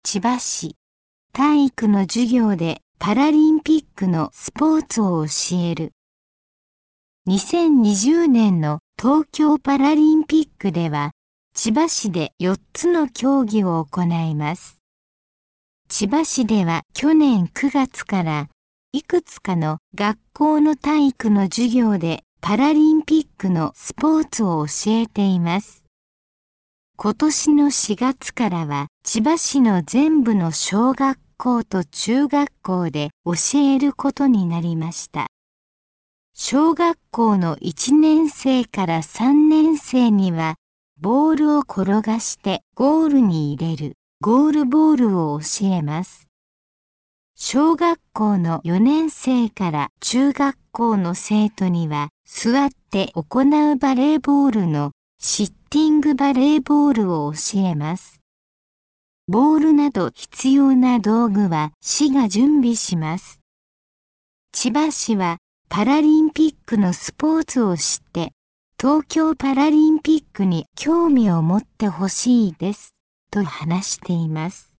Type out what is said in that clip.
千葉市。体育の授業でパラリンピックのスポーツを教える。2020年の東京パラリンピックでは、千葉市で4つの競技を行います。千葉市では去年9月からいくつかの学校の体育の授業でパラリンピックのスポーツを教えています。今年の4月からは千葉市の全部の小学校と中学校で教えることになりました。小学校の1年生から3年生にはボールを転がしてゴールに入れるゴールボールを教えます。小学校の4年生から中学校の生徒には座って行うバレーボールのシッティングバレーボールを教えます。ボールなど必要な道具は市が準備します。千葉市はパラリンピックのスポーツを知って東京パラリンピックに興味を持ってほしいですと話しています。